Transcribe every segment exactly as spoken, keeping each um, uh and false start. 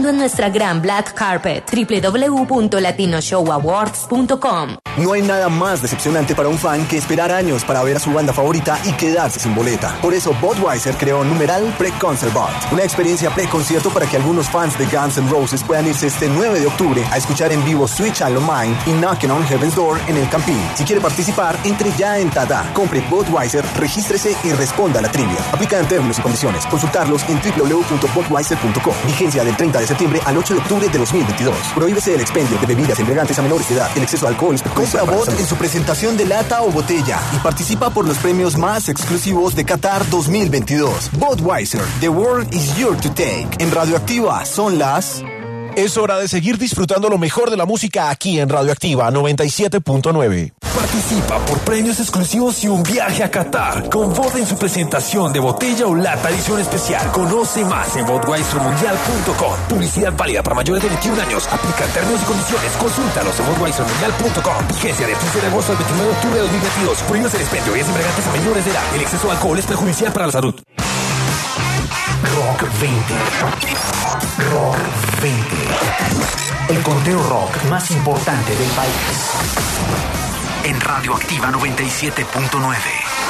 participando en nuestra gran Black Carpet. doble u doble u doble u punto latino show awards punto com. No hay nada más decepcionante para un fan que esperar años para ver a su banda favorita y quedarse sin boleta. Por eso Budweiser creó numeral Pre-Concert Bot, una experiencia pre-concierto para que algunos fans de Guns N' Roses puedan irse este nueve de octubre a escuchar en vivo Sweet Child O' Mine y Knockin' on Heaven's Door en el Campín. Si quiere participar, entre ya en Tada, compre Budweiser, regístrese y responda a la trivia. Aplica en términos y condiciones. Consultarlos en doble u doble u doble u punto budweiser punto com. Vigencia del treinta de septiembre al ocho de octubre de dos mil veintidós. Prohíbese el expendio de bebidas embriagantes a menores de edad. El exceso de alcohol es perjudicial. Compra Bud en su presentación de lata o botella y participa por los premios más exclusivos de Qatar dos mil veintidós. Budweiser, the world is yours to take. En Radioactiva son las... Es hora de seguir disfrutando lo mejor de la música aquí en Radioactiva noventa y siete punto nueve. Participa por premios exclusivos y un viaje a Qatar. Con Bud en su presentación de botella o lata edición especial. Conoce más en budweiser mundial punto com. Publicidad válida para mayores de veintiún años. Aplican términos y condiciones. Consúltalos en budweiser mundial punto com. Vigencia del quince de agosto al veintinueve de octubre de dos mil veintidós. Prohíbes el expendio y es embriagantes a menores de edad. El exceso de alcohol es perjudicial para la salud. Rock veinte. Rock veinte. El conteo rock más importante del país. En Radioactiva noventa y siete punto nueve.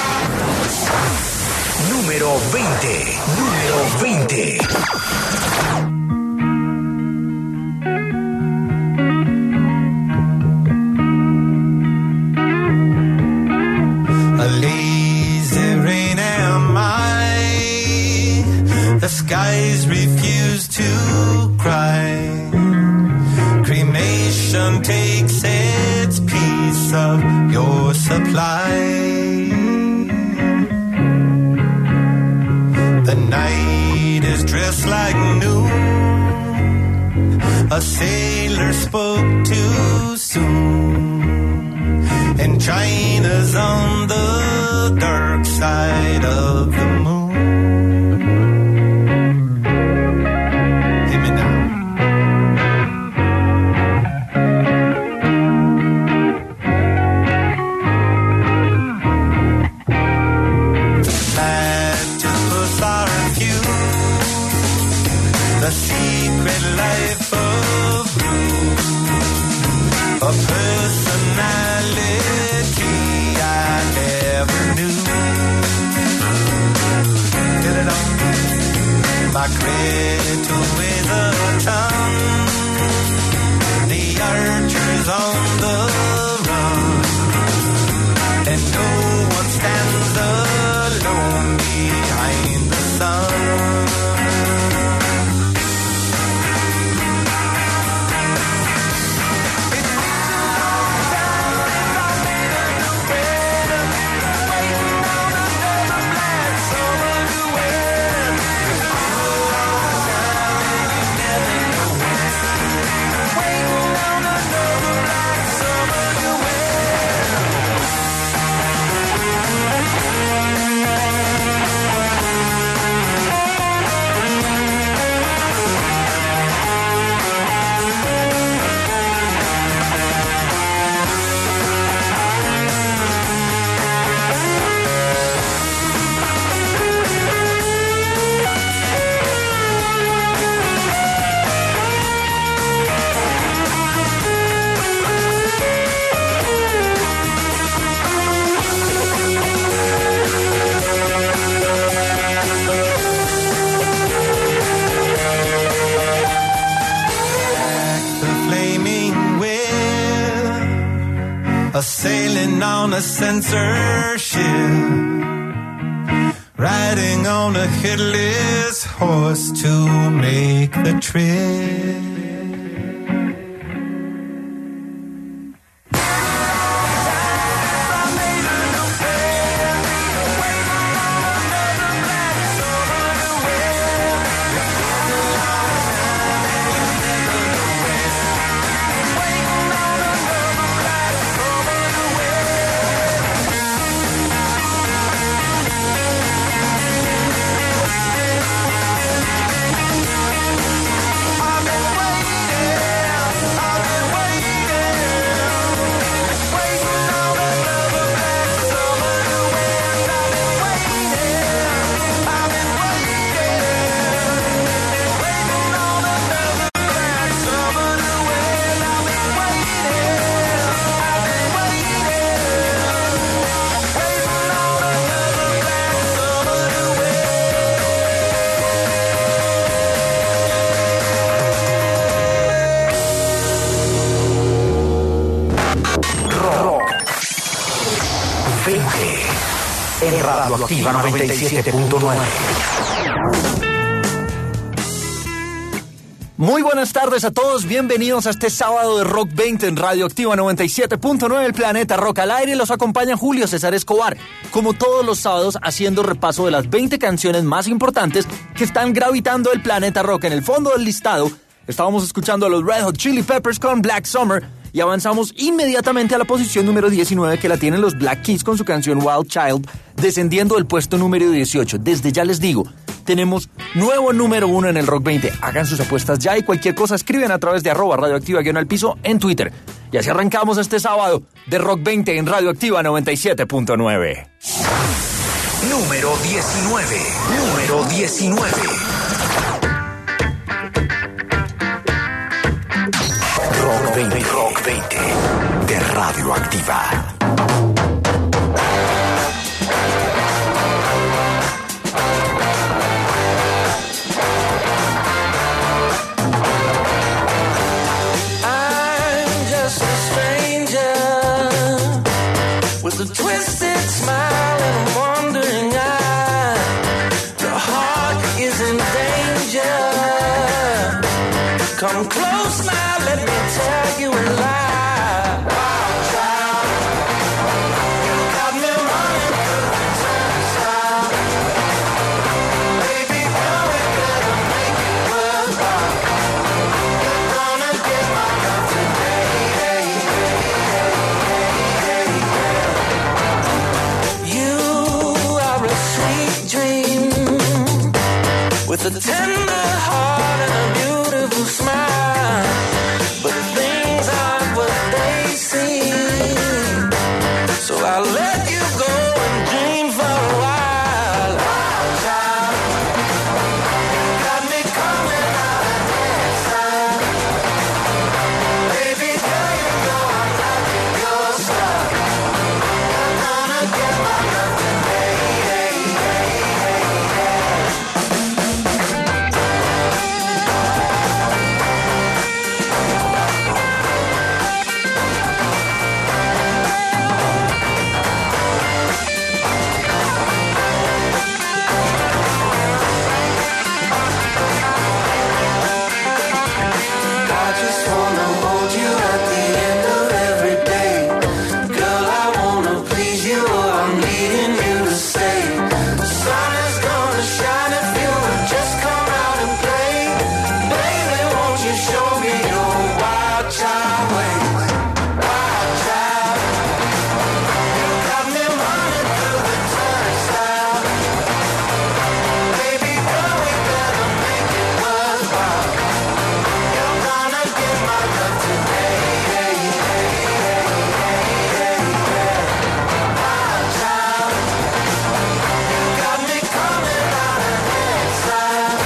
Número veinte. Número veinte. A lazy rain am I. The skies refuse to cry. Cremation takes its piece of your supply. The night is dressed like noon. A sailor spoke too soon. And China's on the dark side of the moon. The secret life of blue, a personality I never knew. Get it on. My credo with a tongue, the archers on the run, and no one stands alone behind the sun. A sailing on a censorship, riding on a headless horse to make the trip. I'm Radioactiva noventa y siete punto nueve. Muy buenas tardes a todos, bienvenidos a este sábado de Rock veinte en Radioactiva noventa y siete punto nueve, el planeta Rock al aire. Los acompaña Julio César Escobar, como todos los sábados, haciendo repaso de las veinte canciones más importantes que están gravitando el planeta Rock. En el fondo del listado, estábamos escuchando a los Red Hot Chili Peppers con Black Summer y avanzamos inmediatamente a la posición número diecinueve, que la tienen los Black Keys con su canción Wild Child, descendiendo del puesto número dieciocho. Desde ya les digo, tenemos nuevo número uno en el Rock veinte. Hagan sus apuestas ya y cualquier cosa escriben a través de arroba radioactiva-al-piso en Twitter. Y así arrancamos este sábado de Rock veinte en Radioactiva noventa y siete punto nueve. Número diecinueve. Número diecinueve. Rock veinte. Rock veinte de Radioactiva. With a twisted smile and a wandering eye, the heart is in danger. Come close now, let me tell you a lie. Wild child, you got me running through the turnstile. Baby girl, we better make it worthwhile. You're gonna get my love today. Hey, hey, hey, hey, hey. You are a sweet dream with a tender heart and a beautiful smile, but things aren't what they seem. So I'll let you go and dream for a while. Wild child, you got me coming out of headstyle. Baby girl, you know I'm liking your style. You're gonna get my love today. Hey, hey, hey, hey. I just wanna hold you at the end of every day. Girl, I wanna please you, I'm needing you to stay. The sun is gonna shine if you would just come out and play. Baby, won't you show me your wild child ways? Wild child, you got me running through the turnstile. Baby girl, we better make it worthwhile. You're gonna get my love today. Hey, hey, hey, hey, hey, hey. Wild child, you got me coming out of headstyle.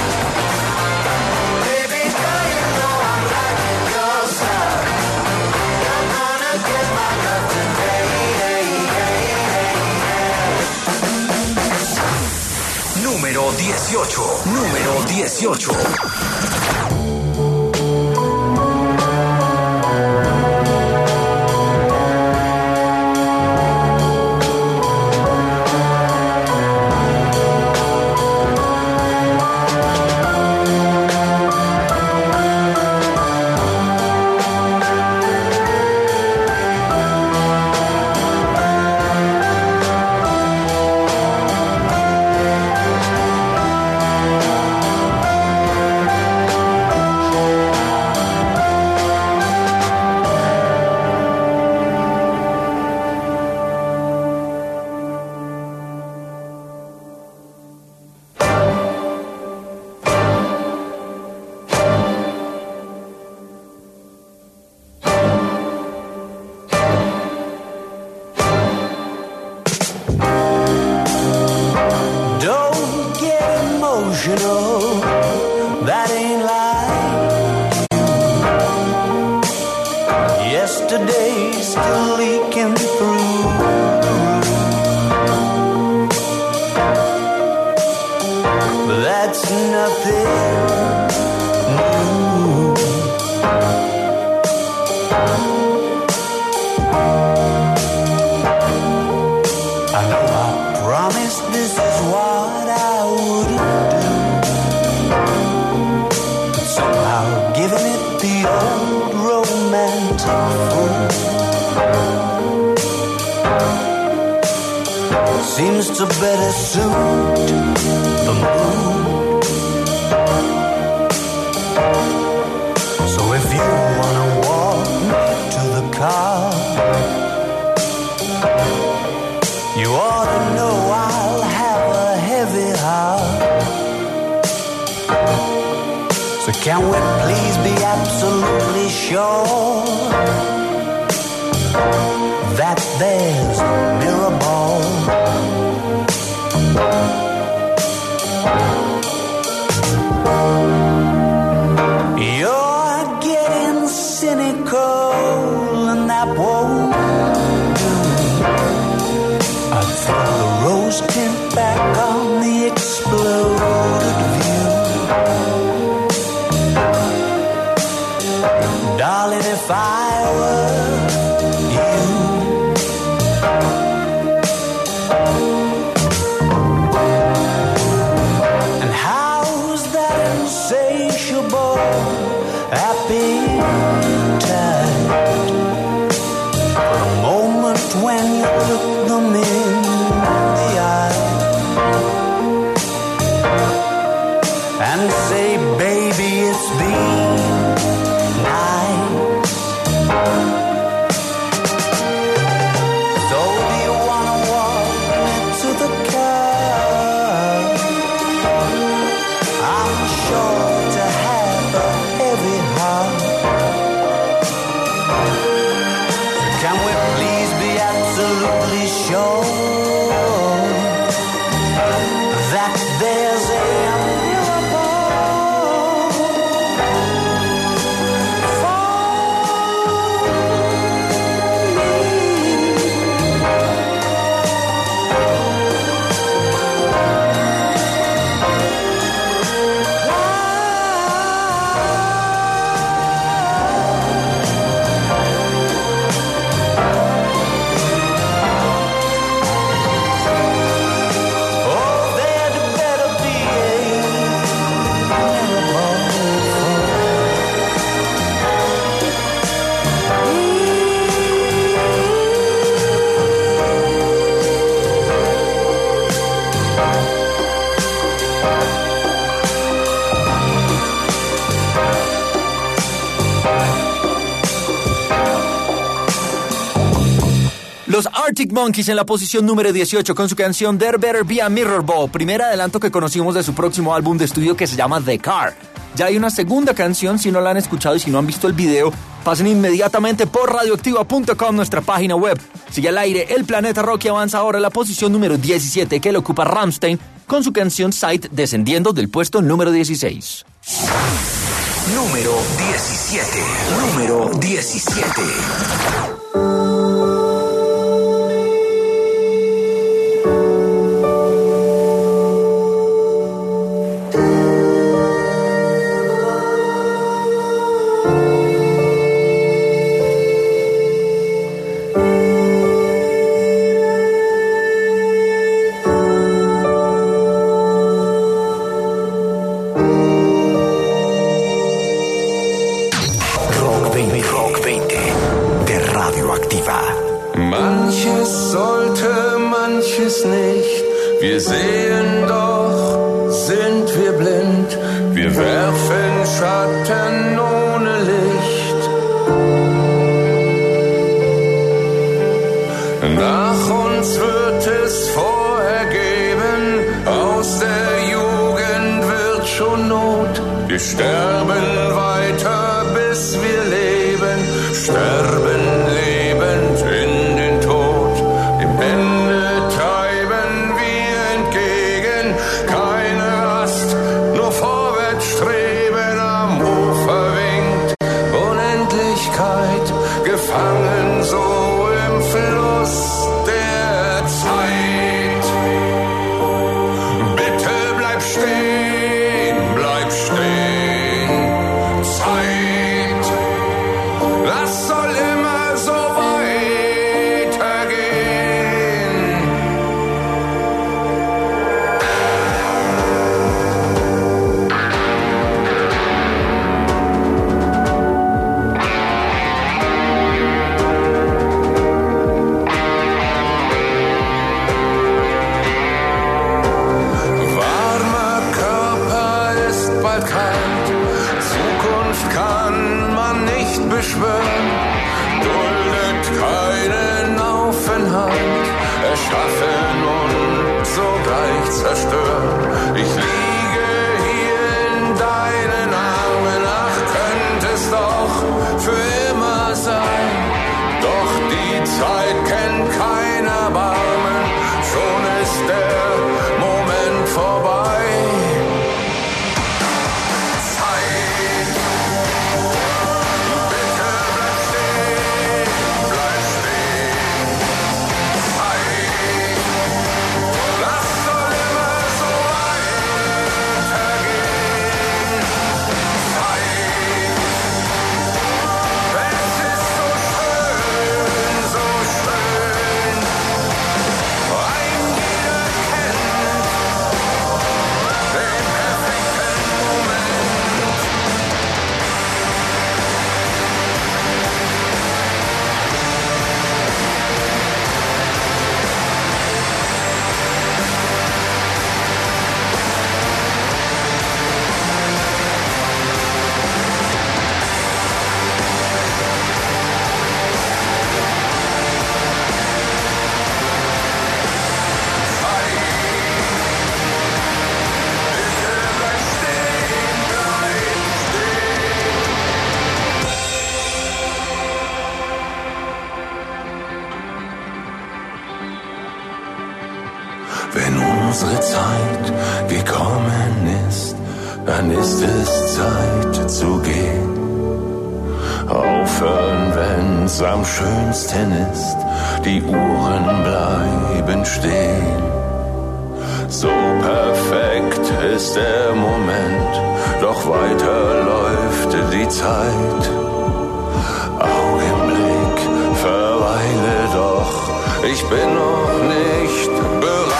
Baby girl, you know I'm liking your style. You're gonna get my love today. Hey, hey, hey, hey. Número dieciocho. Número dieciocho. emotional, that ain't life. Yesterday's still leaking through. But that's nothing new. I know I promised the old romantic fool seems to better suit the mood. So if you wanna walk to the car, you ought to know I'll have a heavy heart. So can we please be absolutely sure that there's a mirror ball? You're getting cynical and that won't do. I'd throw the rose tint back on the exploded view. Darling, if I were you, and how's that insatiable appetite for a moment when you look them in the eye and say, baby, it's been nice. So do you wanna walk me to the car? I'm sure to have a heavy heart. Can we please be absolutely sure that there's a Los Arctic Monkeys en la posición número dieciocho con su canción There Better Be a Mirror Ball, primer adelanto que conocimos de su próximo álbum de estudio que se llama The Car. Ya hay una segunda canción, si no la han escuchado y si no han visto el video, pasen inmediatamente por radioactiva punto com, nuestra página web. Sigue al aire El Planeta Rock y avanza ahora a la posición número diecisiete que le ocupa Rammstein con su canción Sight, descendiendo del puesto número dieciséis. Número diecisiete. Número diecisiete. Manches sollte, manches nicht. Wir sehen doch, sind wir blind. Wir werfen Schatten ohne Licht. Nach uns wird es vorher geben. Aus der Jugend wird schon Not. Wir sterben weiter, bis wir leben. Sterben lebend in den Tod. Dem Ende treiben wir entgegen. Keine Rast, nur vorwärts streben. Am Ufer winkt Unendlichkeit. Gefangen so im Fluss der Zeit. Bitte bleib stehen, bleib stehen. Zeit, das soll immer so weitergehen. beschwören, duldet keinen Aufenthalt, erschaffen und sogleich zerstören. Ich liege hier in deinen Armen, ach, könnte es doch für immer sein. Doch die Zeit kennt kein Erbarmen, schon ist der Moment vorbei. Zeit, bitte bleib stehen, bleib stehen. Zeit, das soll immer so weitergehen. Zeit, es ist so schön, so schön. Ein jeder kennt den perfekten Moment. Wenn unsere Zeit gekommen ist, dann ist es Zeit zu gehen. Aufhören, wenn's am schönsten ist, die Uhren bleiben stehen. So perfekt ist der Moment, doch weiter läuft die Zeit. Augenblick, verweile doch, ich bin noch nicht bereit.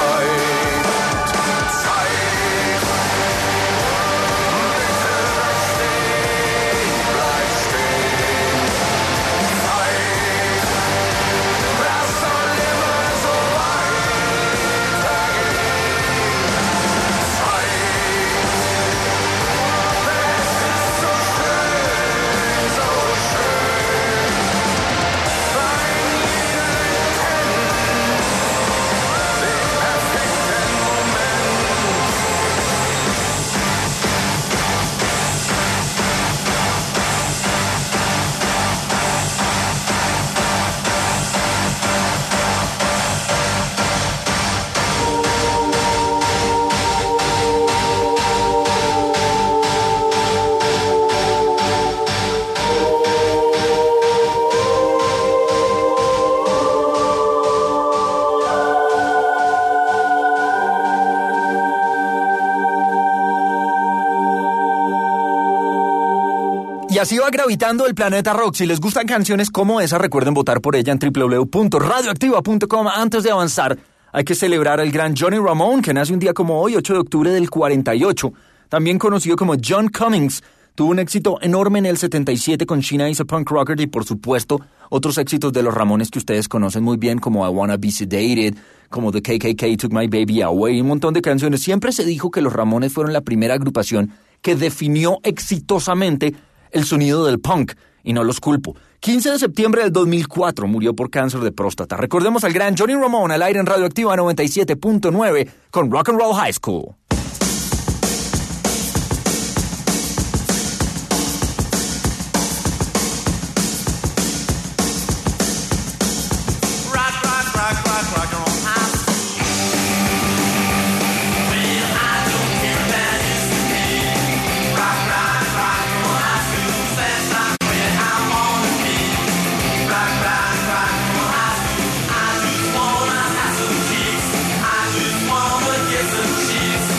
Zeit, bitte bleib stehen, bleib stehen. Zeit, das soll immer so weitergehen. Zeit, es ist so schön, so schön. Ein jeder kennt den perfekten Moment. Y así va gravitando el planeta rock. Si les gustan canciones como esa, recuerden votar por ella en doble u doble u doble u punto radioactiva punto com. Antes de avanzar, hay que celebrar al gran Johnny Ramone, que nace un día como hoy, ocho de octubre del cuarenta y ocho. También conocido como John Cummings. Tuvo un éxito enorme en el setenta y siete con Sheena is a Punk Rocker y, por supuesto, otros éxitos de los Ramones que ustedes conocen muy bien, como I Wanna Be Sedated, como The K K K Took My Baby Away, un montón de canciones. Siempre se dijo que los Ramones fueron la primera agrupación que definió exitosamente el sonido del punk, y no los culpo. quince de septiembre del dos mil cuatro murió por cáncer de próstata. Recordemos al gran Johnny Ramone al aire en Radioactiva noventa y siete punto nueve con Rock and Roll High School. I just wanna have some cheeks. I just wanna get some cheeks.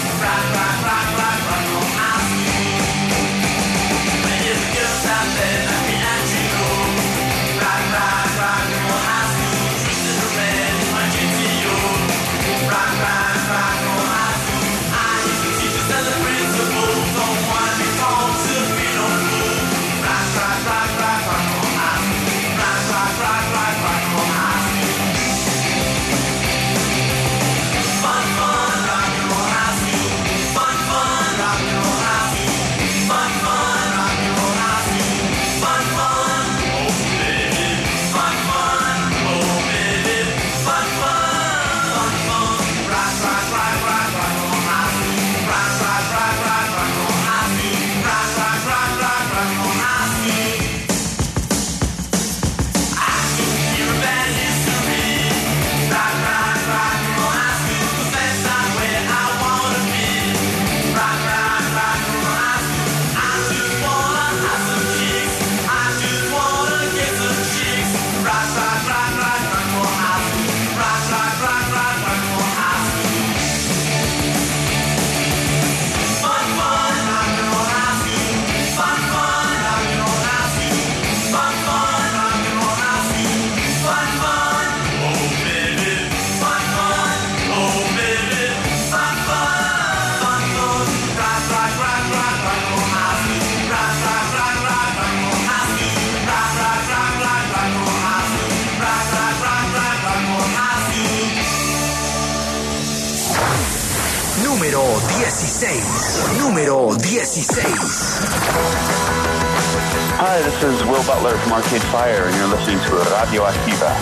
dieciséis. Número dieciséis. Hi, this is Will Butler from Arcade Fire, and you're listening to Radio Activa.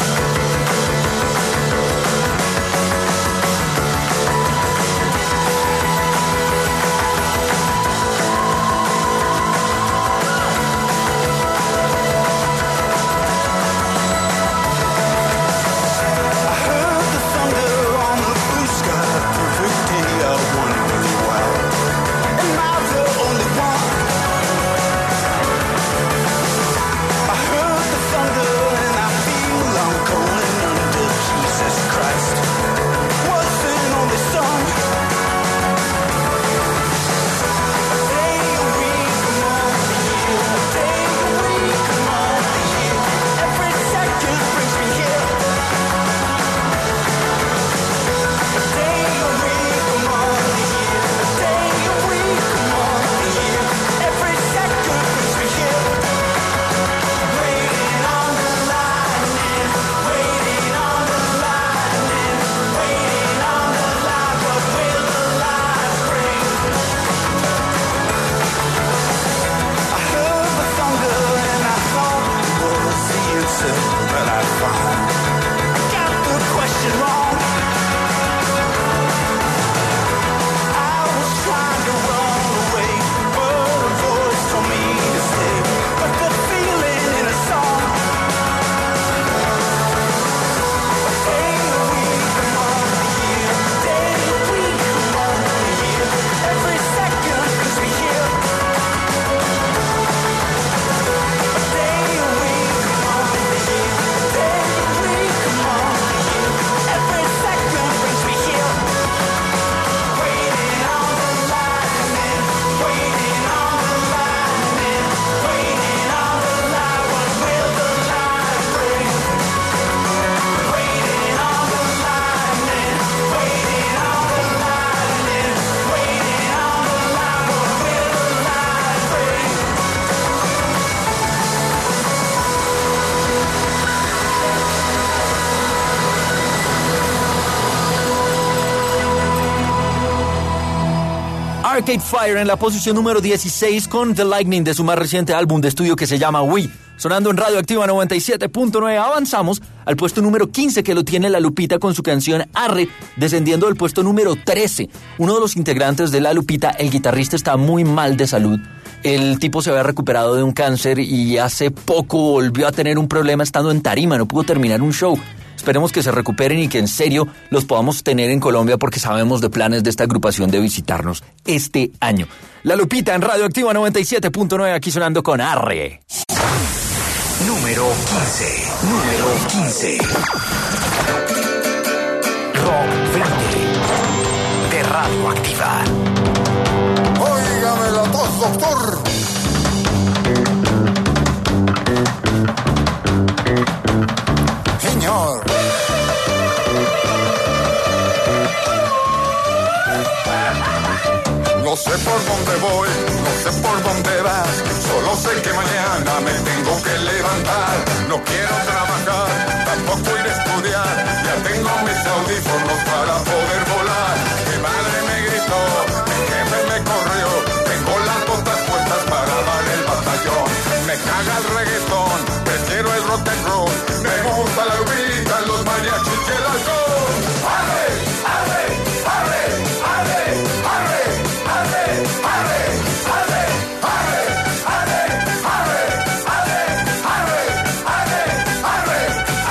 Arcade Fire en la posición número dieciséis con The Lightning de su más reciente álbum de estudio que se llama We. Sonando en Radio Activa noventa y siete punto nueve, avanzamos al puesto número quince que lo tiene La Lupita con su canción Arre, descendiendo del puesto número trece. Uno de los integrantes de La Lupita, el guitarrista, está muy mal de salud. El tipo se había recuperado de un cáncer y hace poco volvió a tener un problema estando en tarima, no pudo terminar un show. Esperemos que se recuperen y que en serio los podamos tener en Colombia porque sabemos de planes de esta agrupación de visitarnos este año. La Lupita en Radio Activa noventa y siete punto nueve, aquí sonando con Arre. Número quince. Número quince. Rock veinte de Radio Activa. Óigame la tos, doctor. Señor. No sé por dónde voy, no sé por dónde vas, solo sé que mañana me tengo que levantar. No quiero trabajar, tampoco ir a estudiar, ya tengo mis audífonos para poder volar. Mi madre me gritó, mi jefe me corrió, tengo las botas puestas para dar el batallón. Me caga el reggaetón, prefiero el rock and roll, me gusta la lupita, los mariachis y el alcohol. ¡Arre, arre, arre, arre, arre, arre, arre, arre, arre, arre, arre, arre, arre, arre, arre, arre,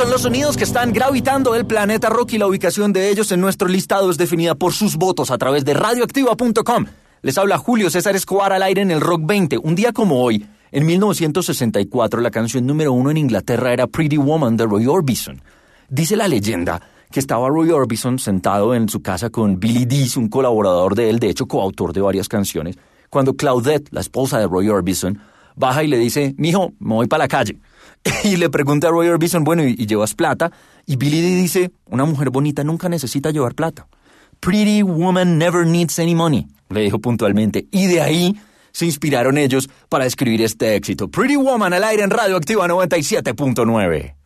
son los sonidos que están gravitando el planeta rock y la ubicación de ellos en nuestro listado es definida por sus votos a través de radioactiva punto com. Les habla Julio César Escobar al aire en el Rock veinte. Un día como hoy, en mil novecientos sesenta y cuatro, la canción número uno en Inglaterra era Pretty Woman de Roy Orbison. Dice la leyenda que estaba Roy Orbison sentado en su casa con Billy Dees, un colaborador de él, de hecho coautor de varias canciones, cuando Claudette, la esposa de Roy Orbison, baja y le dice, mijo, me voy para la calle. Y le pregunta a Roy Orbison, bueno, ¿y, y llevas plata? Y Billy Dee dice, una mujer bonita nunca necesita llevar plata. Pretty woman never needs any money, le dijo puntualmente. Y de ahí se inspiraron ellos para escribir este éxito. Pretty Woman al aire en Radioactiva noventa y siete punto nueve.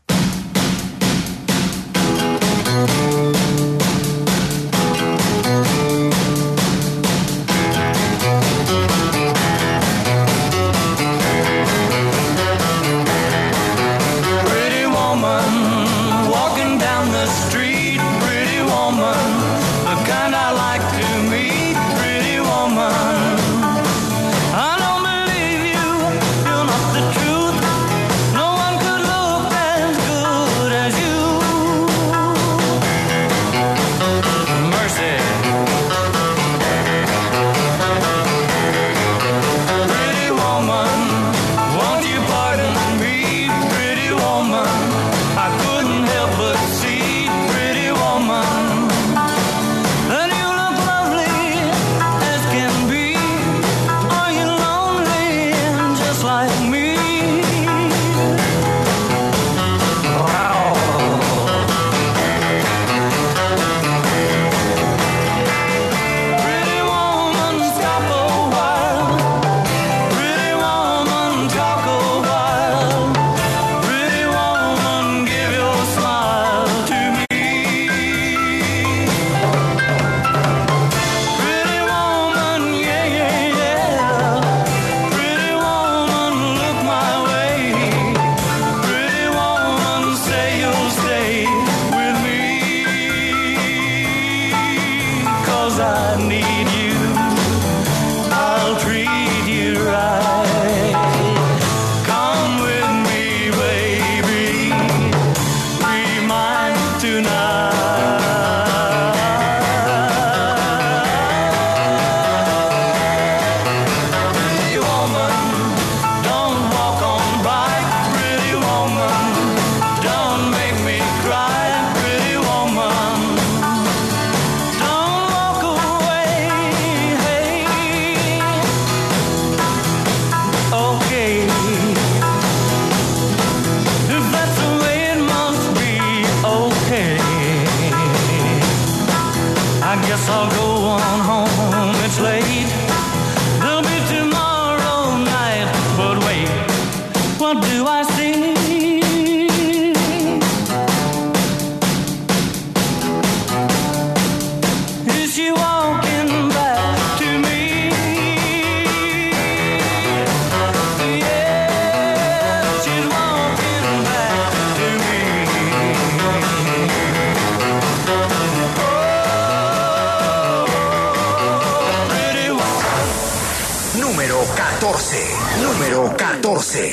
Número catorce.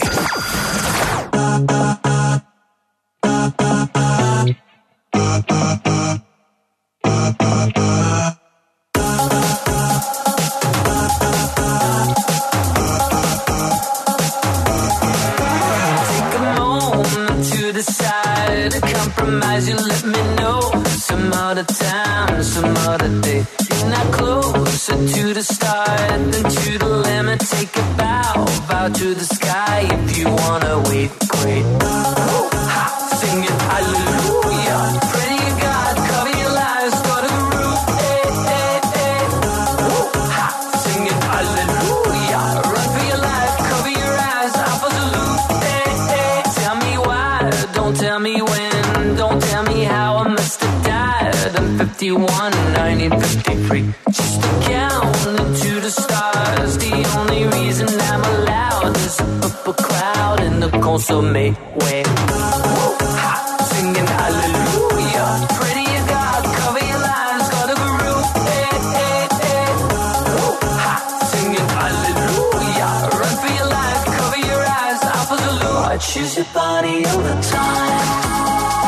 Compromise, you let me know some other time, some other day. You're not closer to the start than to the limit. Take a bow, bow to the sky if you wanna wait. Great, ha, singing hallelujah. Pray to God, cover your lies, go to the roof. Hey, hey, hey. Ha, singing hallelujah. Run for your life, cover your eyes, Alpha's aloof. Hey, hey. Tell me why, don't tell me when. Don't tell me how I must have died. I'm fifty-one, nineteen fifty-three. Just to count into the stars. The only reason I'm allowed is up a cloud in the consomme way. Ha, singing hallelujah. Pray to your God, cover your lies, go to the roof. Hey, hey, hey. Ha, singing hallelujah. Run for your life, cover your eyes, Alpha's aloof. I choose your body over time.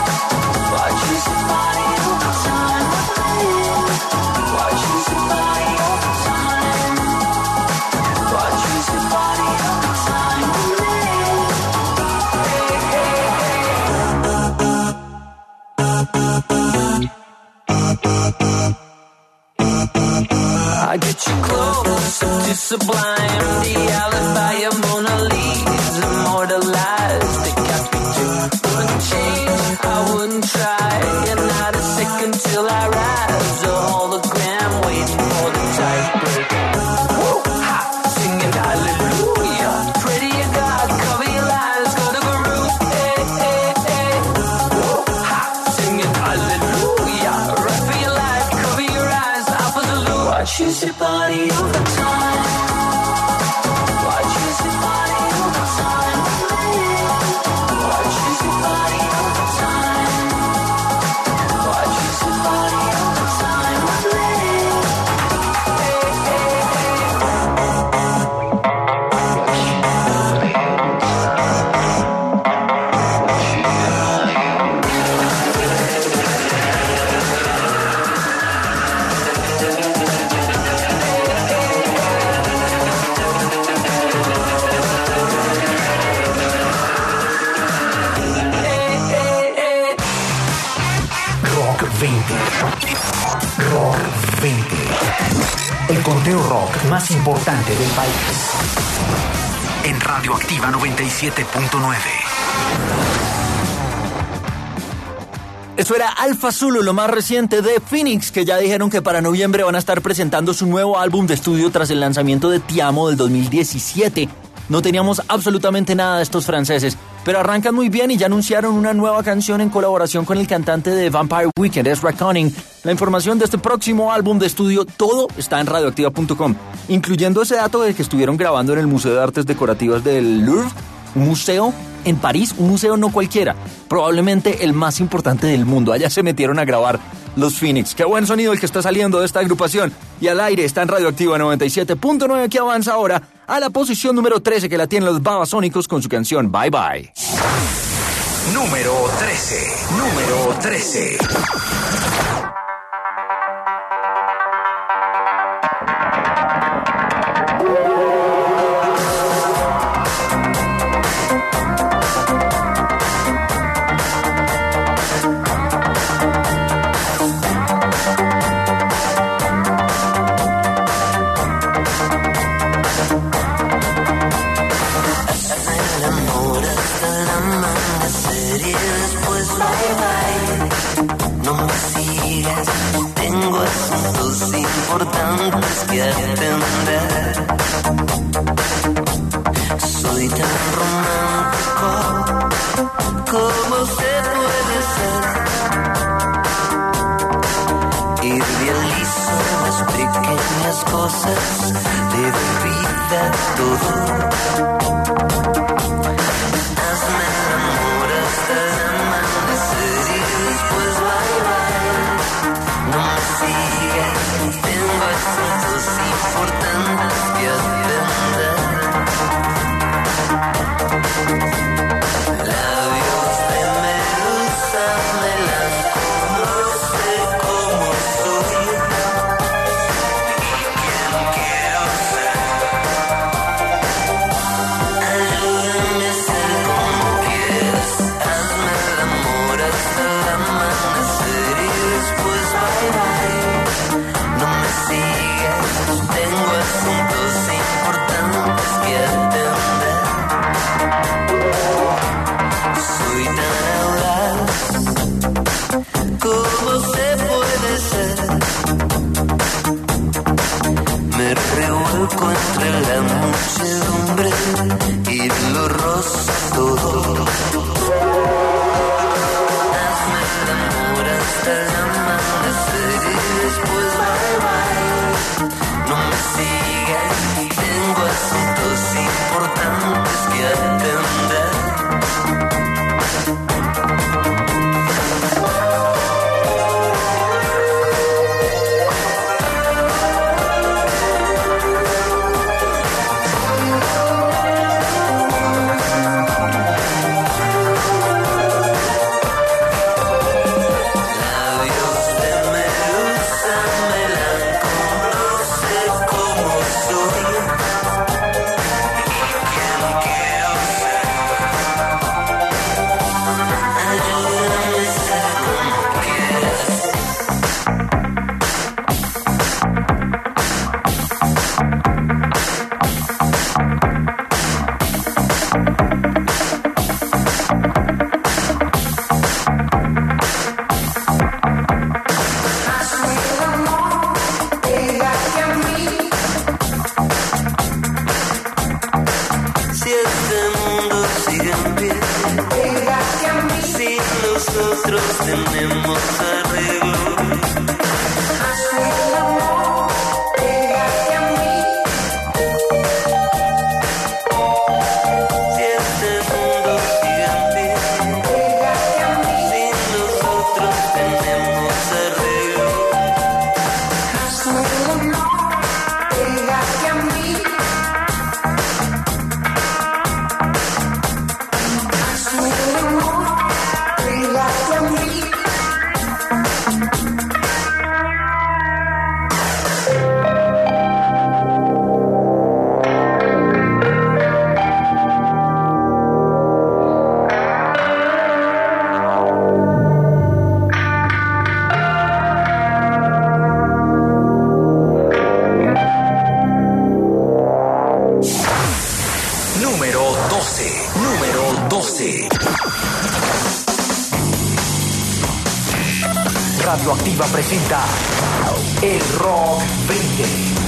I get you close to sublime, the alibi of Mona Lisa, immortalized. They got me too. Wouldn't change, I wouldn't try, and not a second till I rise. A hologram waiting for the tight break. Woo, ha, singing hallelujah. Pray to your God, cover your lies, go to Guru. Hey, hey, hey. Woo, ha, singing hallelujah. Run for your life, cover your eyes, Alpha Zulu. Watch you sit body over time. Watch you sit body over time. Watch you sit body over time. Watch you sit body over time. Hey, hey, hey. Rock veinte. Rock veinte. El conteo rock más importante del país. En Radioactiva noventa y siete punto nueve. Eso era Alpha Zulu, lo más reciente de Phoenix, que ya dijeron que para noviembre van a estar presentando su nuevo álbum de estudio tras el lanzamiento de Ti Amo del dos mil diecisiete. No teníamos absolutamente nada de estos franceses, pero arrancan muy bien y ya anunciaron una nueva canción en colaboración con el cantante de Vampire Weekend, Ezra Koenig. La información de este próximo álbum de estudio, todo está en radioactiva punto com, incluyendo ese dato de que estuvieron grabando en el Museo de Artes Decorativas del Louvre, un museo en París, un museo no cualquiera, probablemente el más importante del mundo. Allá se metieron a grabar los Phoenix. Qué buen sonido el que está saliendo de esta agrupación. Y al aire está en Radioactiva noventa y siete punto nueve, que avanza ahora a la posición número trece, que la tienen los Babasónicos con su canción Bye Bye. Número trece. Número trece. Importantes que atender. Soy tan romántico como se puede ser. Idealizo las pequeñas cosas, le doy vida a todo. Hazme el amor hasta el amanecer y después bye bye. No me sigas. Tengo asuntos importantes que atender. Labios de medusa, me las conoce como soy. ¿Quién quiero ser? Ayúdame a ser como quieras. Hazme el amor hasta el amanecer y después bye bye. No me sigas, tengo asuntos importantes que atender. Soy tan audaz, ¿cómo se puede ser? Me revuelco entre la muchedumbre y lo rozo todo. Hazme el amor hasta el amanecer y después bye bye. No me sigas, tengo asuntos importantes que atender. Labios Radioactiva presenta el Rock veinte.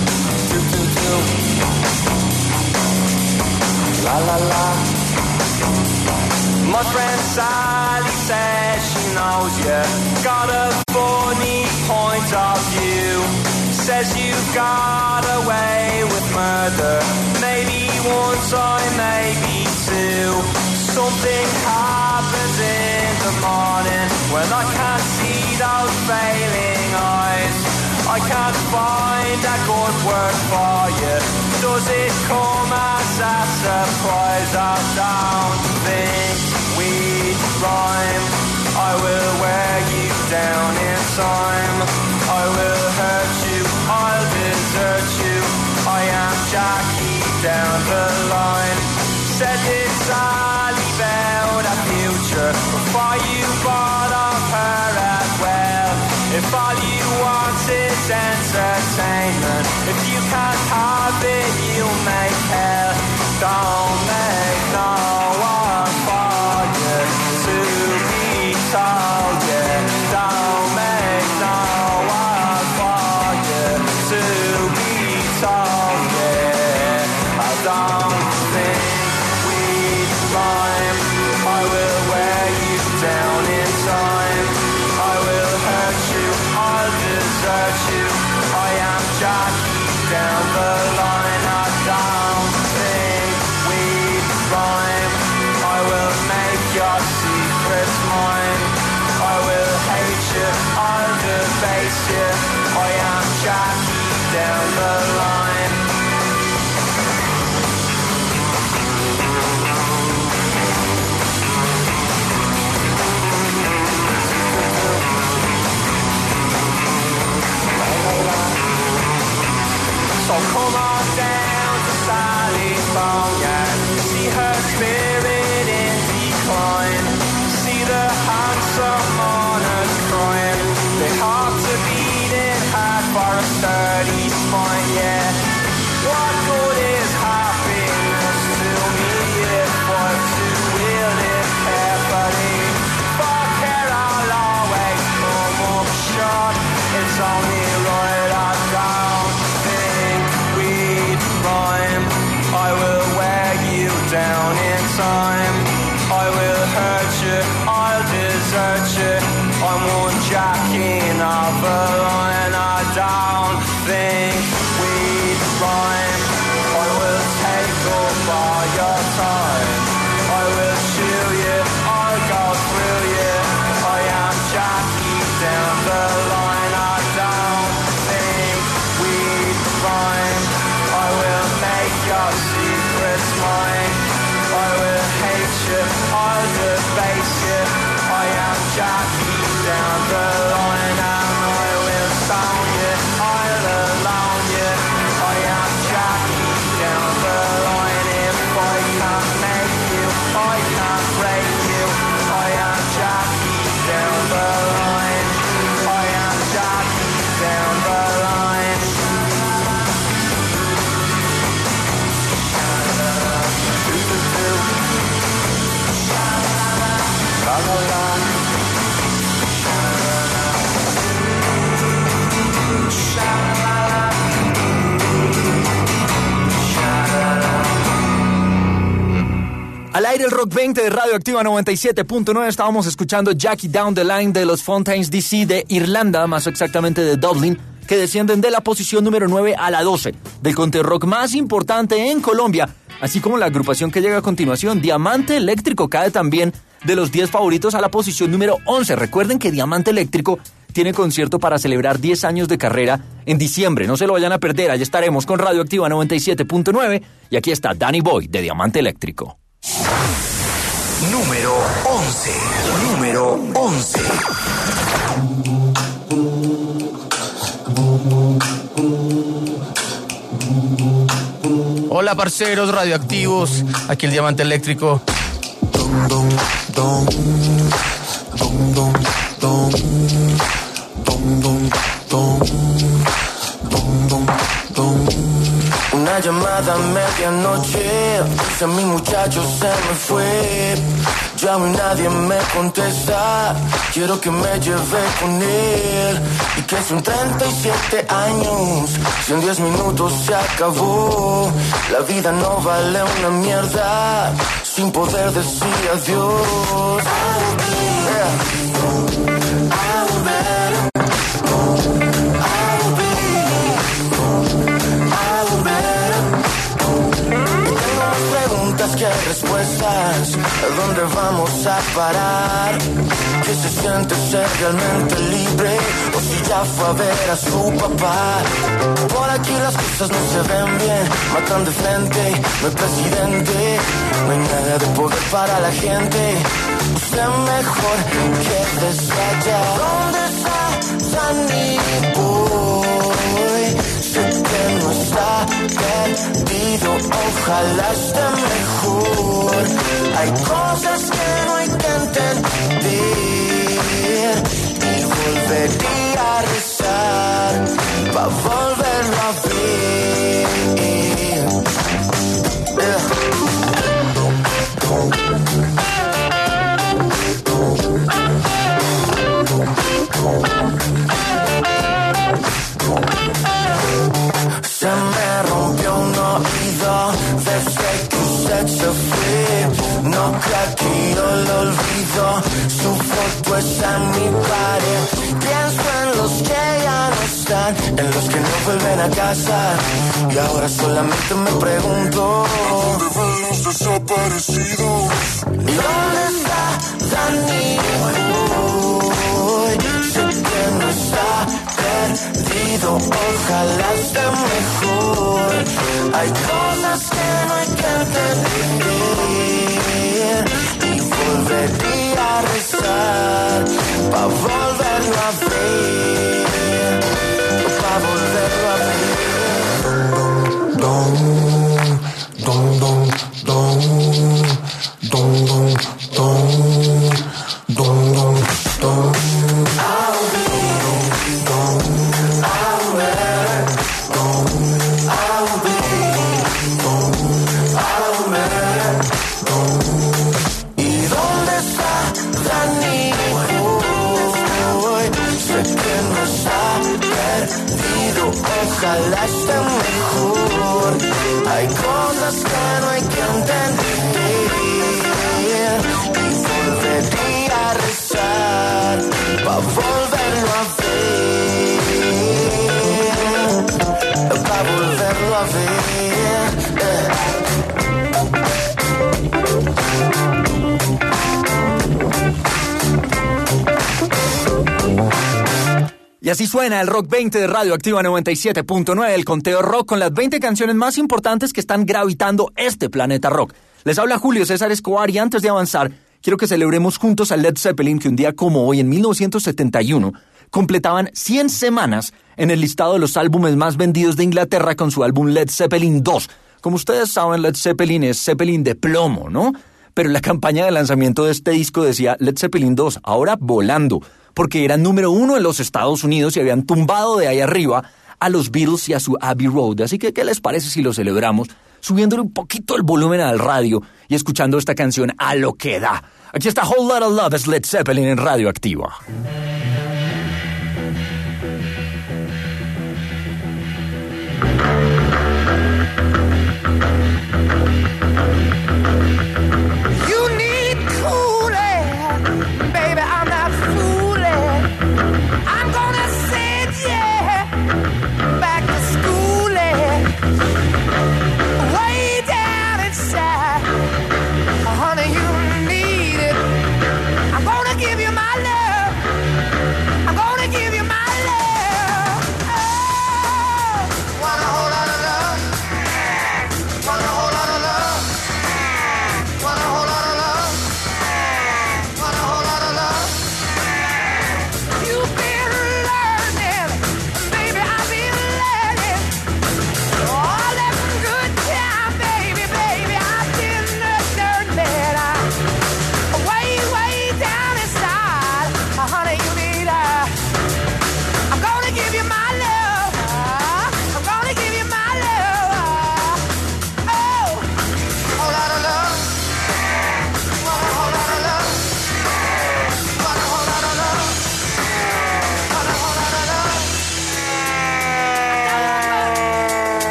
La la la. My friend Sally says she knows you got a funny point of view. Says you got away with murder. Maybe one time, maybe two. Something happens in the morning when I can't see those failing eyes. I can't find a good word for you. Does it come as a surprise? I don't think we'd rhyme. I will wear you down in time. I will hurt you, I'll desert you. I am Jackie down the line. Said it's all about a future before you bought off her as well. If all you want is entertainment, if you can't have it, you'll make hell. Don't make no one for you to be told, yeah. Don't make no one for you to be told, yeah. I don't think we'd rhyme. I will wear you down in time. I will hurt you, I'll desert you. I am Jackie down the line. I don't think we'd rhyme. I will make your secrets mine. I will hate you, I'll debase you. I am Jackie down the line. So come on down to Sally's Boneyard. See her spirit in decline. See the handsome mourners crying. They have to beat it hard for a sturdy spine, yeah. What good is happiness to me if I'm to wield it carefully? For care I'll always come up short. It's only right I don't think we'd rhyme. I will wear you down in time. I will hurt you, I'll desert you. I'm one jacking of a line. I don't think we'd rhyme. I will take up all your time. I will shoot you, I'll go through you. I am Jackie down the line. I don't think we'd rhyme. I will make your secrets mine. I will hate you, I'll debase you. I am Jackie down the line, and I will stone you. I Al aire el Rock veinte de Radioactiva noventa y siete punto nueve. Estábamos escuchando Jackie Down the Line de los Fountains D C de Irlanda, más exactamente de Dublín, que descienden de la posición número nueve a la doce del conteo rock más importante en Colombia, así como la agrupación que llega a continuación, Diamante Eléctrico, cae también de los diez favoritos a la posición número once. Recuerden que Diamante Eléctrico tiene concierto para celebrar diez años de carrera en diciembre. No se lo vayan a perder, allá estaremos con Radioactiva noventa y siete punto nueve. Y aquí está Danny Boy de Diamante Eléctrico. Número once. Número once. Hola parceros radioactivos, aquí el Diamante Eléctrico. Dum, dum, dum, dum, dum, dum, dum, dum, dum, dum, dum. Una llamada a medianoche, dice mi muchacho se me fue. Llamo y nadie me contesta, quiero que me lleve con él. Y que son treinta y siete años, si en diez minutos se acabó. La vida no vale una mierda, sin poder decir adiós. Que hay respuestas, ¿a dónde vamos a parar? ¿Qué se siente ser realmente libre? O si ya fue a ver a su papá. Por aquí las cosas no se ven bien, matan de frente, no hay presidente, no hay nada de poder para la gente. Usted mejor que desde allá. ¿Dónde está Danny Boy? Sé que no está perdido, ojalá esté mejor. Hay cosas que no hay que entender y volvería a rezar pa' volverlo a ver. Se me rompió un oído desde que usted se fue. No creo que yo lo olvido, su foto está en mi pared. Pienso en los que ya no están, en los que no vuelven a casa. Y ahora solamente me pregunto, ¿dónde van los desaparecidos? ¿Y dónde está Danny Boy? Sé que no está perdido, ojalá esté mejor. Hay cosas que no hay que entender y volvería a rezar pa' volverlo a ver, pa' volverlo a ver. Dum, dum, dum, dum, dum, dum, dum, dum, dum, dum. Ojalá esté mejor. Hay cosas que no hay que entender y volvería a rezar pa' volverlo a ver, pa' volverlo a ver. Y así suena el Rock veinte de Radioactiva noventa y siete punto nueve, el conteo rock con las veinte canciones más importantes que están gravitando este planeta rock. Les habla Julio César Escobar y antes de avanzar, quiero que celebremos juntos a Led Zeppelin, que un día como hoy, en mil novecientos setenta y uno, completaban cien semanas en el listado de los álbumes más vendidos de Inglaterra con su álbum Led Zeppelin dos. Como ustedes saben, Led Zeppelin es Zeppelin de plomo, ¿no? Pero la campaña de lanzamiento de este disco decía Led Zeppelin dos, ahora volando, porque eran número uno en los Estados Unidos y habían tumbado de ahí arriba a los Beatles y a su Abbey Road. Así que, ¿qué les parece si lo celebramos subiéndole un poquito el volumen al radio y escuchando esta canción a lo que da? Aquí está Whole Lotta Love, es Led Zeppelin en Radioactiva.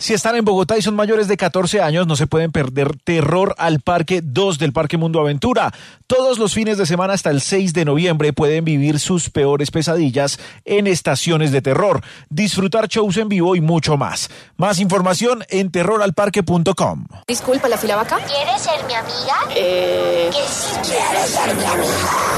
Si están en Bogotá y son mayores de catorce años, no se pueden perder Terror al Parque dos del Parque Mundo Aventura. Todos los fines de semana hasta el seis de noviembre pueden vivir sus peores pesadillas en estaciones de terror, disfrutar shows en vivo y mucho más. Más información en terror al parque punto com. Disculpa, ¿la fila va acá? ¿Quieres ser mi amiga? Eh... Que sí quieres ser mi amiga.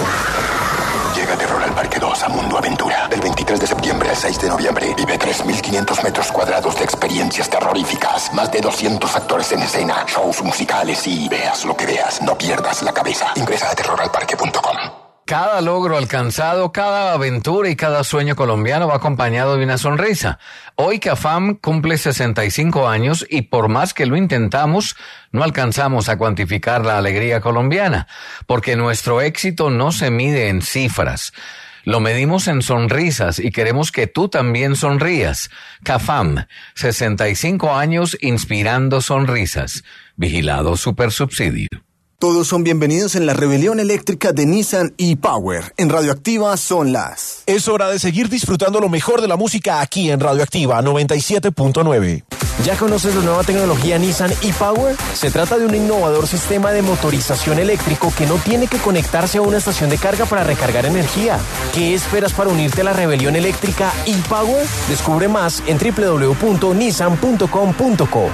Llega Terror al Parque dos a Mundo Aventura. Del veintitrés de septiembre al seis de noviembre. Vive tres mil quinientos metros cuadrados de experiencias terroríficas. Más de doscientos actores en escena. Shows musicales y veas lo que veas. No pierdas la cabeza. Ingresa a terror al parque punto com. Cada logro alcanzado, cada aventura y cada sueño colombiano va acompañado de una sonrisa. Hoy CAFAM cumple sesenta y cinco años y por más que lo intentamos, no alcanzamos a cuantificar la alegría colombiana, porque nuestro éxito no se mide en cifras. Lo medimos en sonrisas y queremos que tú también sonrías. CAFAM, sesenta y cinco años inspirando sonrisas. Vigilado Supersubsidio. Todos son bienvenidos en la rebelión eléctrica de Nissan e-Power. En Radioactiva son las... Es hora de seguir disfrutando lo mejor de la música aquí en Radioactiva noventa y siete punto nueve. ¿Ya conoces la nueva tecnología Nissan e-Power? Se trata de un innovador sistema de motorización eléctrico que no tiene que conectarse a una estación de carga para recargar energía. ¿Qué esperas para unirte a la rebelión eléctrica e-Power? Descubre más en doble u doble u doble u punto nissan punto com punto co.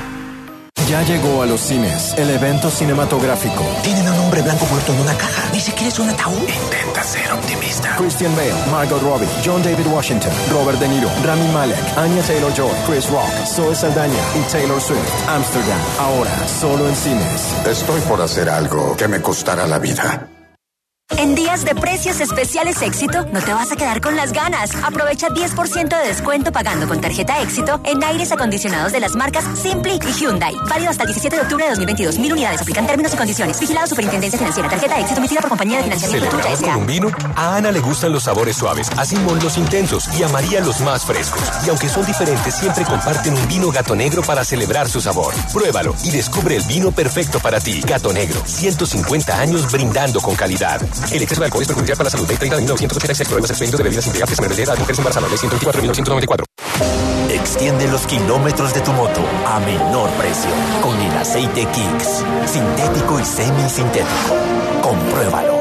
Ya llegó a los cines el evento cinematográfico. Tienen a un hombre blanco muerto en una caja. Ni siquiera es un ataúd. Intenta ser optimista. Christian Bale, Margot Robbie, John David Washington, Robert De Niro, Rami Malek, Anya Taylor-Joy, Chris Rock, Zoe Saldaña y Taylor Swift. Amsterdam, ahora solo en cines. Estoy por hacer algo que me costará la vida. En días de precios especiales Éxito, no te vas a quedar con las ganas. Aprovecha diez por ciento de descuento pagando con tarjeta Éxito en aires acondicionados de las marcas Simply y Hyundai. Válido hasta el diecisiete de octubre de dos mil veintidós. Mil unidades. Aplican términos y condiciones. Vigilado Superintendencia Financiera. Tarjeta Éxito emitida por compañía de financiamiento Tuya ¿Celebramos S A con un vino? A Ana le gustan los sabores suaves, a Simón los intensos y a María los más frescos. Y aunque son diferentes, siempre comparten un vino Gato Negro para celebrar su sabor. Pruébalo y descubre el vino perfecto para ti. Gato Negro, ciento cincuenta años brindando con calidad. El exceso de alcohol es perjudicial para la salud. treinta de mil novecientos ochenta y seis. Problemas expedientes de bebidas embriagantes a menores de edad. Mujeres embarazadas. ciento veinticuatro mil novecientos noventa y cuatro. Extiende los kilómetros de tu moto a menor precio con el aceite Kicks. Sintético y semisintético. Compruébalo.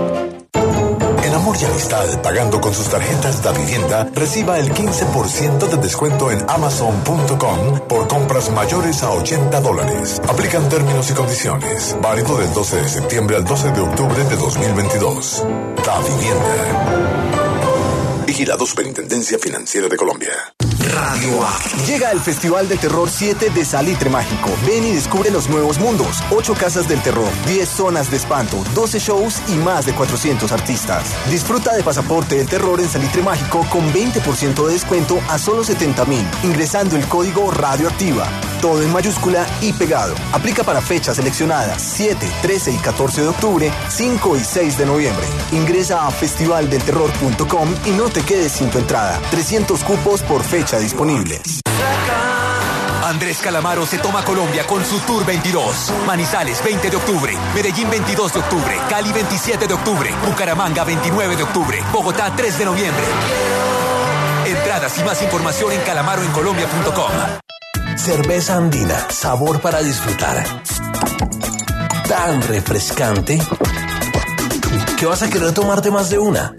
En Amor y Amistad, pagando con sus tarjetas Da Vivienda, reciba el quince por ciento de descuento en amazon punto com por compras mayores a ochenta dólares. Aplican términos y condiciones. Válido del doce de septiembre al doce de octubre de dos mil veintidós. Da Vivienda. Vigilado Superintendencia Financiera de Colombia. Radio A. Llega el Festival de Terror siete de Salitre Mágico. Ven y descubre los nuevos mundos. ocho casas del terror, diez zonas de espanto, doce shows y más de cuatrocientos artistas. Disfruta de Pasaporte del Terror en Salitre Mágico con veinte por ciento de descuento a solo setenta mil, ingresando el código Radioactiva. Todo en mayúscula y pegado. Aplica para fechas seleccionadas siete, trece y catorce de octubre, cinco y seis de noviembre. Ingresa a festival del terror punto com y no te quedes sin tu entrada. trescientos cupos por fecha disponible. Andrés Calamaro se toma Colombia con su Tour veintidós. Manizales veinte de octubre, Medellín veintidós de octubre, Cali veintisiete de octubre, Bucaramanga veintinueve de octubre, Bogotá tres de noviembre. Entradas y más información en calamaro en colombia punto com. Cerveza andina, sabor para disfrutar. Tan refrescante que vas a querer tomarte más de una.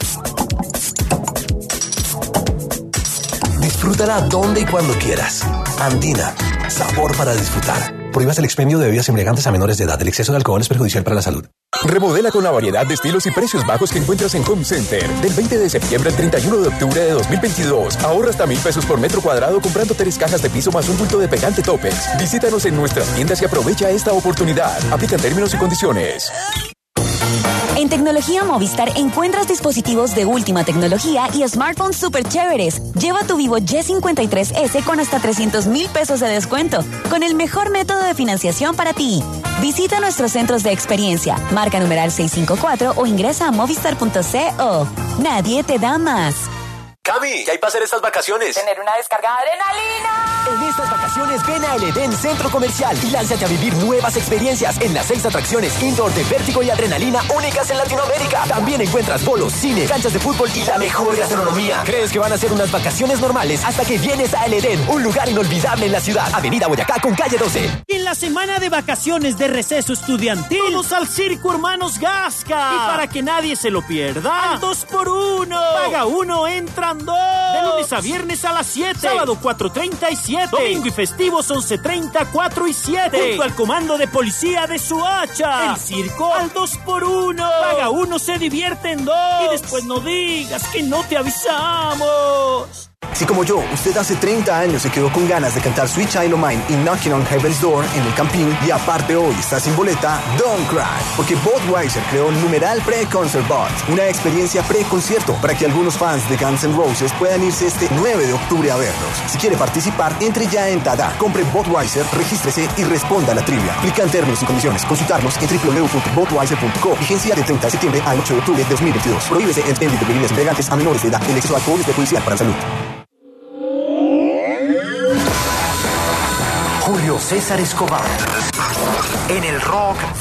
Disfrútala donde y cuando quieras. Andina, sabor para disfrutar. Prohíbas el expendio de bebidas embriagantes a menores de edad. El exceso de alcohol es perjudicial para la salud. Remodela con la variedad de estilos y precios bajos que encuentras en Home Center. Del veinte de septiembre al treinta y uno de octubre de dos mil veintidós. Ahorra hasta mil pesos por metro cuadrado comprando tres cajas de piso más un bulto de pegante Topex. Visítanos en nuestras tiendas y aprovecha esta oportunidad. Aplican términos y condiciones. En Tecnología Movistar encuentras dispositivos de última tecnología y smartphones súper chéveres. Lleva tu Vivo Y cincuenta y tres ese con hasta trescientos mil pesos de descuento, con el mejor método de financiación para ti. Visita nuestros centros de experiencia, marca numeral seiscientos cincuenta y cuatro o ingresa a movistar punto co. Nadie te da más. Cami, ¿qué hay para hacer estas vacaciones? Tener una descarga de adrenalina. En estas vacaciones ven a El Edén Centro Comercial y lánzate a vivir nuevas experiencias en las seis atracciones indoor de Vértigo y Adrenalina únicas en Latinoamérica. También encuentras bolos, cine, canchas de fútbol y la mejor gastronomía. ¿Crees que van a ser unas vacaciones normales hasta que vienes a El Edén, un lugar inolvidable en la ciudad? Avenida Boyacá con calle doce. En la semana de vacaciones de receso estudiantil, todos al Circo Hermanos Gasca. Y para que nadie se lo pierda, al dos por uno. Paga uno, entran dos. De lunes a viernes a las siete. Sábado cuatro treinta y siete. Domingo y festivos once treinta, cuatro y siete. Junto al comando de policía de Suacha. El circo al dos por uno. Paga uno, se divierten dos. Y después no digas que no te avisamos. Si como yo, usted hace treinta años se quedó con ganas de cantar Sweet Child O' Mine y Knocking on Heaven's Door en el Campín y aparte hoy está sin boleta, don't cry, porque Budweiser creó numeral Pre-Concert Bot, una experiencia pre-concierto para que algunos fans de Guns N' Roses puedan irse este nueve de octubre a verlos. Si quiere participar, entre ya en Tada, compre Budweiser, regístrese y responda a la trivia. Aplica en términos y condiciones. Consultarnos en doble u doble u doble u punto budweiser punto co. Vigencia de treinta de septiembre al ocho de octubre de dos mil veintidós. Prohíbese el expendio de bebidas embriagantes a menores de edad. El exceso de alcohol es perjudicial para la salud. Julio César Escobar en el Rock